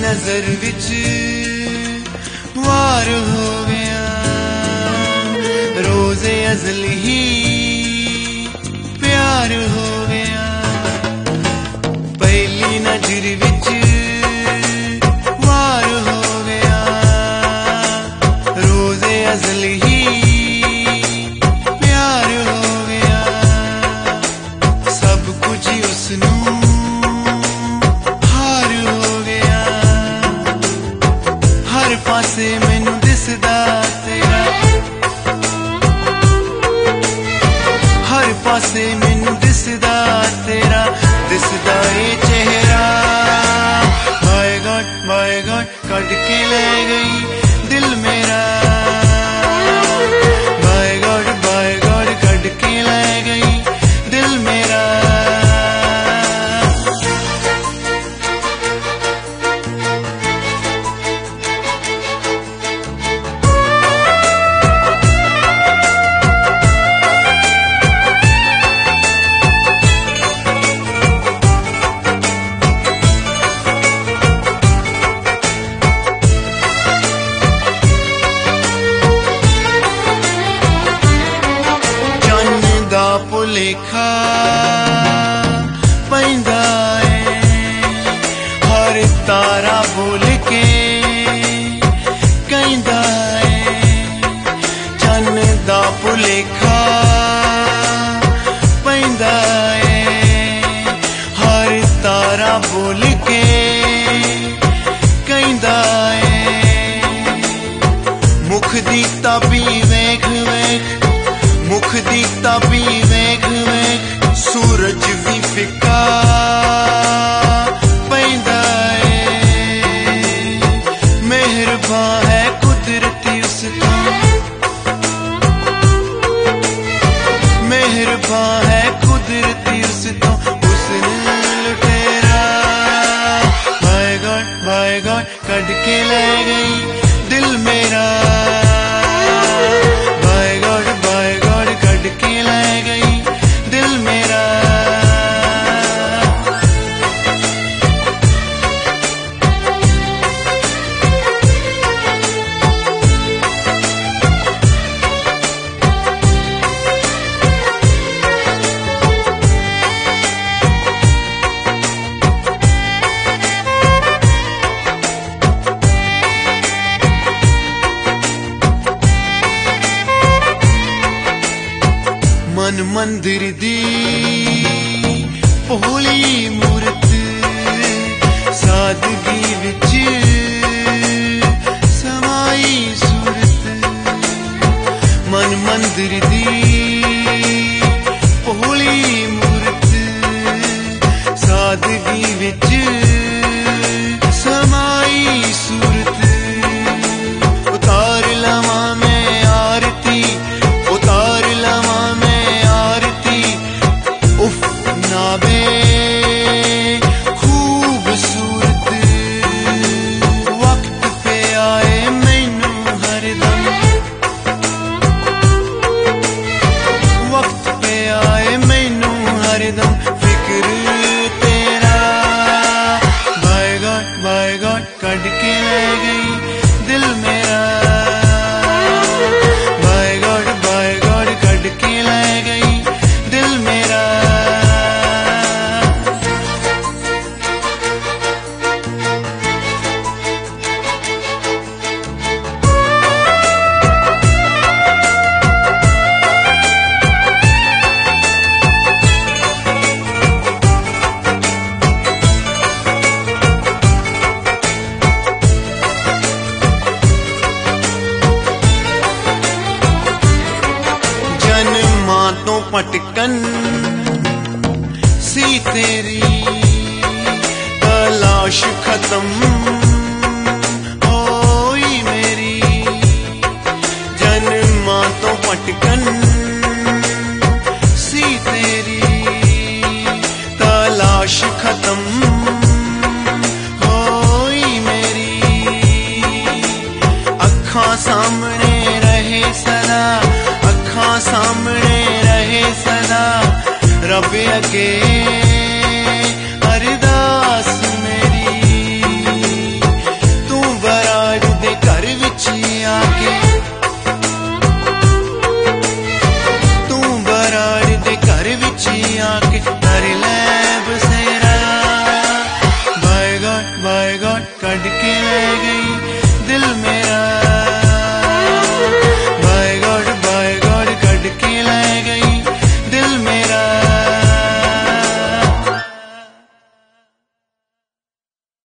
नजर विच वार हो गया, रोजे अज़ल ही प्यार हो गया। पहली नजर विच वार हो गया, रोजे अज़ल ही प्यार हो गया। सब कुछ उसनू हार हो गया, हर पासे मैनू दिसदा तेरा, हर पासे मैनू दिसदा तेरा, दिसदा ये चेहरा। माय गॉड कट के ले गई दिल मेरा, बाय गॉड कट के ले गई दिल मेरा। भुलेखा पैंदा है, हर तारा बोल के कहंदा है। चन्न दा भुलेखा पैंदा है, हर तारा बोल के कहंदा है। मुख दी ताबी वेख वेख, मुख दी ताबी वेख वेख, सूरज भी फिका पैंदा है। मेहरबान है कुदरती उस तो, मेहरबान है कुदरती उस तो, उसने लुटेरा। बाय गॉड कट के ले गई दिल मेरा, मन मंदिर दी भोली मूरत, सादगी विच समाई सूरत। मन मंदिर दी भोली मूरत, सादगी विच समाई सूरत। उतार लवा मैं आरती, उतार लवा मैं उफ नाबे खूबसूरत। वक्त पे आए मैनू हरदम, वक्त पे आए मैनू हरदम फिक्र तेरा। बाय गॉड कट के ले गई दिल मेरा, बाय गॉड कट के ले गई दिल मेरा। तो पटकन सी तेरी, तलाश खत्म होई मेरी। जन्मा तो पटकन सी तेरी, तलाश खत्म होई मेरी। अखां सामने रहे सदा, अखां सामने रहे सदा, रब अगे